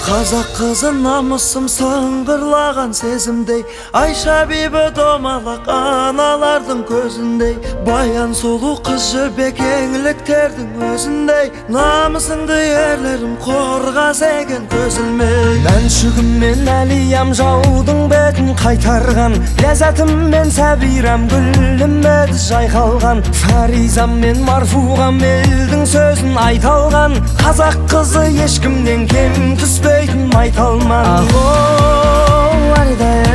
Қазақ қызы намысым сыңғырлаған сезімдей, Айша бибі домалақ аналардың көзіндей, баян сұлу қыз жібек еңліктердің өзіндей, намысыңды ерлерім қорғас екен көзілмей. Мәншүгім мен әлиям жаудың бетін қайтарған, ләззатым мен сәбирам гүлім еді жайқалған, фаризам мен марфуғам елдің сөзін айта алған, қазақ қызы ешкімнен кем түспейтін майталман. Ахо аридай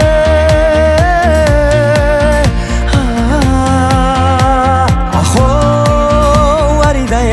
ахо аридай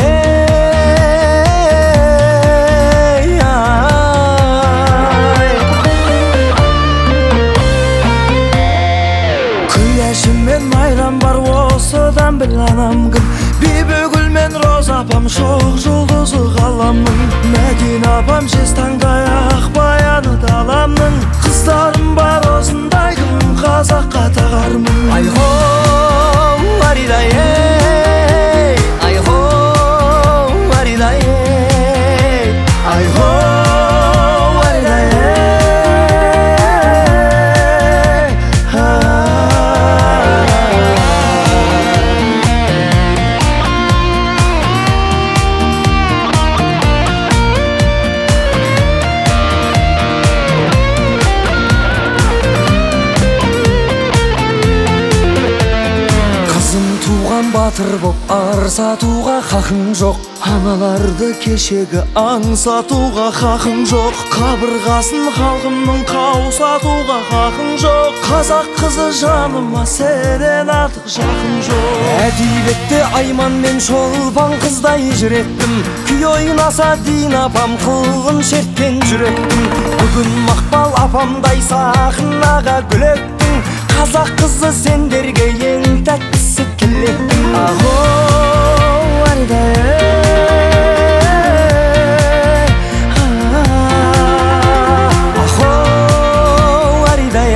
күләшім мен майрам бар осыдан біл анам кім, бибігүл мен роза апам шоқ жұлдызы ғаламның, Мәдина апам жез таңдай ақ баяны даламның, қыздарым бар осындай кім қазаққа тағармын. Айхо аридай айхо аридай айхо батыр боп арсатуға хақың жоқ, аналарды кешегі аңсатуға хақың жоқ, қабырғасын халқымның қаусатуға хақың жоқ, қазақ қызы жаныма сенен артық жақын жоқ. Әдебиетте айман мен шолпан қыздай жүреттім, күй ойнаса Дин апам қылғын шерткен жүреттім, бүгін Мақпал апамдай сахнаға гүлеттің, қазақ қызы сендерге ең тәттісі тілектің. Ахо аридай ахо аридай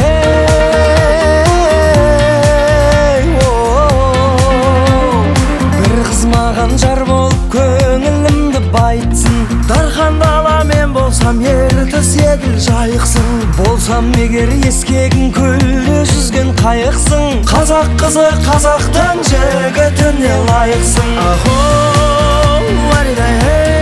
бір қыз маған жар болып көңілімді байтсын, дархан дала мен болсам ертіс еділ жайықсың, болсам егер ескегін көлде жүзген қайықсың, қазақ қызы қазақтың жігітіне лайықсың. Ахо аридай